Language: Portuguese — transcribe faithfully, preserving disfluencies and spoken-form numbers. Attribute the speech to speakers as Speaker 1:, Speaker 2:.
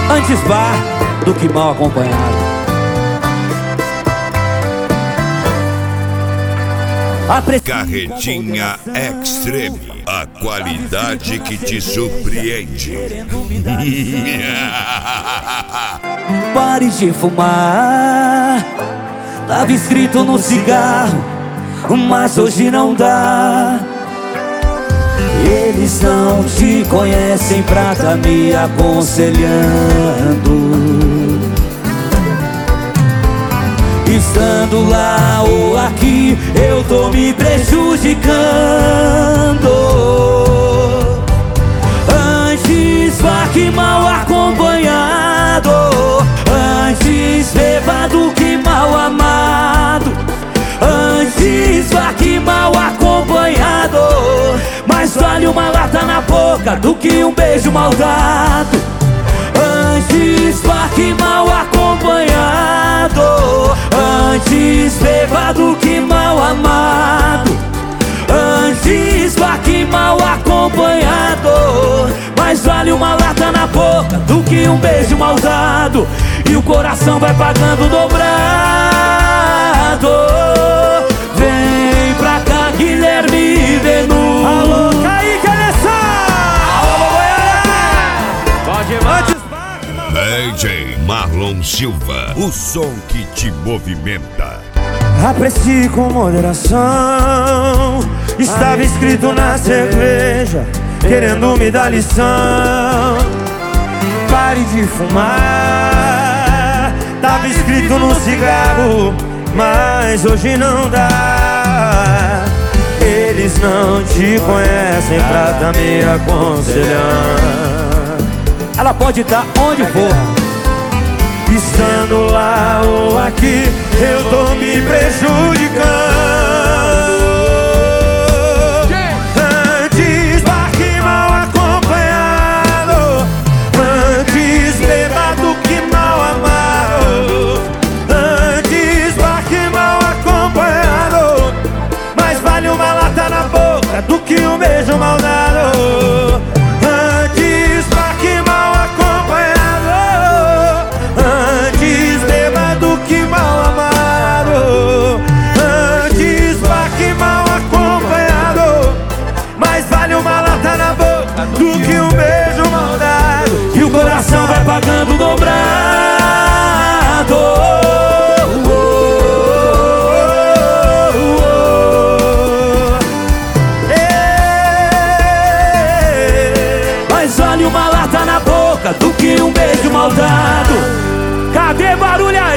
Speaker 1: Antes bar do que mal acompanhado. Apre...
Speaker 2: Carretinha Extreme, a qualidade que te surpreende.
Speaker 1: Pare de fumar, tava escrito no cigarro, mas hoje não dá. Eles não te conhecem pra tá me aconselhando. Estando lá ou aqui, eu tô me prejudicando. Antes vá que mal acompanhado, antes bêbado que mal amado. Antes vá que mal acompanhado, mais vale uma lata na boca do que um beijo mal dado. Antes vá que mal acompanhado, antes bêbado que mal amado. Antes vá que mal acompanhado, mais vale uma lata na boca do que um beijo mal dado. E o coração vai pagando dobrado. Vem pra cá, Guilherme Venu.
Speaker 3: Alô, Kaique Alessandro.
Speaker 1: Alô, Goiânia.
Speaker 3: Pode antes.
Speaker 2: D J Marlon Silva, o som que te movimenta.
Speaker 3: Aprecie com moderação. Estava escrito na cerveja, querendo me dar lição. Pare de fumar. Tava escrito no cigarro, mas hoje não dá. Eles não te conhecem pra tá me aconselhando.
Speaker 1: Ela pode estar onde for,
Speaker 3: estando lá ou aqui, eu tô me prejudicando. Antes vá que mal acompanhado, antes bêbado que mal amado. Antes vá que mal acompanhado, mais vale uma lata na boca do que um beijo mal dado. Antes vá que mal acompanhado, antes bêbado que mal amado. Antes vá que mal acompanhado, mais vale uma lata na boca do que um beijo mal dado.
Speaker 1: e o coração vai pagando dobrado. Mais vale uma lata na boca do que um beijo mal dado. Cadê barulho aí?